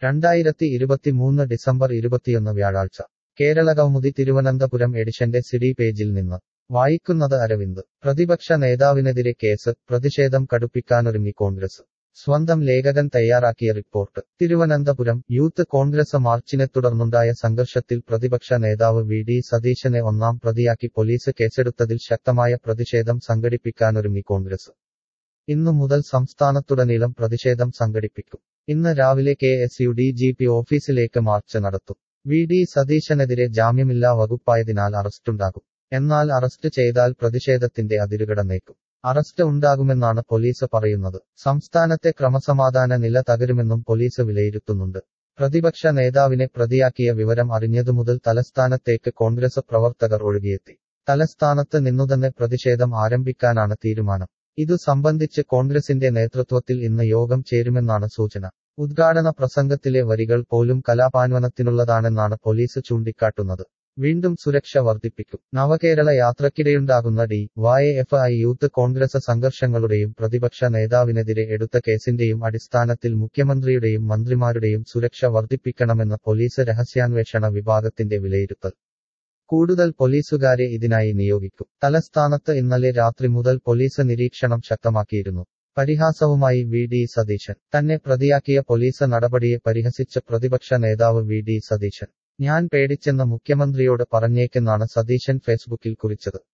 2023 December 21 വ്യാഴാഴ്ച കേരളകൗമുദി തിരുവനന്തപുരം എഡിഷന്റെ CD പേജിൽ നിന്ന് വായിക്കുന്നത് അരവിന്ദ്. പ്രതിപക്ഷ നേതാവിനെതിരെ കേസ്, പ്രതിഷേധം കടുപ്പിക്കാനൊരുങ്ങി കോൺഗ്രസ്. സ്വന്തം ലേഖകൻ തയ്യാറാക്കിയ റിപ്പോർട്ട്. തിരുവനന്തപുരം. യൂത്ത് കോൺഗ്രസ് മാർച്ചിനെ തുടർന്നുണ്ടായ സംഘർഷത്തിൽ പ്രതിപക്ഷ നേതാവ് വി.ഡി. സതീശനെ ഒന്നാം പ്രതിയാക്കി പോലീസ് കേസെടുത്തതിൽ ശക്തമായ പ്രതിഷേധം സംഘടിപ്പിക്കാനൊരുങ്ങി കോൺഗ്രസ്. ഇന്നു മുതൽ സംസ്ഥാനത്തുടനീളം പ്രതിഷേധം സംഘടിപ്പിക്കും. ഇന്ന് രാവിലെ കെ.എസ്.യു.ഡി.ജി.പി ഓഫീസിലേക്ക് മാർച്ച് നടത്തും. വി.ഡി. സതീശനെതിരെ ജാമ്യമില്ലാ വകുപ്പായതിനാൽ അറസ്റ്റുണ്ടാകും. എന്നാൽ അറസ്റ്റ് ചെയ്താൽ പ്രതിഷേധത്തിന്റെ അതിരുകടന്നേക്കും. അറസ്റ്റ് ഉണ്ടാകുമെന്നാണ് പോലീസ് പറയുന്നത്. സംസ്ഥാനത്തെ ക്രമസമാധാന നില തകരുമെന്നും പോലീസ് വിലയിരുത്തുന്നുണ്ട്. പ്രതിപക്ഷ നേതാവിനെ പ്രതിയാക്കിയ വിവരം അറിഞ്ഞതുമുതൽ തലസ്ഥാനത്തേക്ക് കോൺഗ്രസ് പ്രവർത്തകർ ഒഴുകിയെത്തി. തലസ്ഥാനത്ത് നിന്നുതന്നെ പ്രതിഷേധം ആരംഭിക്കാനാണ് തീരുമാനം. ഇതു സംബന്ധിച്ച് കോൺഗ്രസിന്റെ നേതൃത്വത്തിൽ ഇന്ന് യോഗം ചേരുമെന്നാണ് സൂചന. ഉദ്ഘാടന പ്രസംഗത്തിലെ വരികൾ പോലും കലാപാന്വനത്തിനുള്ളതാണെന്നാണ് പോലീസ് ചൂണ്ടിക്കാട്ടുന്നത്. വീണ്ടും സുരക്ഷ വർദ്ധിപ്പിക്കും. നവകേരള യാത്രക്കിടെയുണ്ടാകുന്ന ഡി.വൈ.എഫ്.ഐ. യൂത്ത് കോൺഗ്രസ് സംഘർഷങ്ങളുടെയും പ്രതിപക്ഷ നേതാവിനെതിരെ എടുത്ത കേസിന്റെയും അടിസ്ഥാനത്തിൽ മുഖ്യമന്ത്രിയുടെയും മന്ത്രിമാരുടെയും സുരക്ഷ വർദ്ധിപ്പിക്കണമെന്ന് പോലീസ് രഹസ്യാന്വേഷണ വിഭാഗത്തിന്റെ വിലയിരുത്തൽ. കൂടുതൽ പോലീസുകാരെ ഇതിനായി നിയോഗിക്കും. തലസ്ഥാനത്ത് ഇന്നലെ രാത്രി മുതൽ പോലീസ് നിരീക്ഷണം ശക്തമാക്കിയിരുന്നു. പരിഹാസവുമായി വി.ഡി. സതീശൻ. തന്നെ പ്രതിയാക്കിയ പോലീസ് നടപടിയെ പരിഹസിച്ച പ്രതിപക്ഷ നേതാവ് വി.ഡി. സതീശൻ. ഞാൻ പേടിച്ചെന്ന് മുഖ്യമന്ത്രിയോട് പറഞ്ഞേക്കെന്നാണ് സതീശൻ ഫേസ്ബുക്കിൽ കുറിച്ചത്.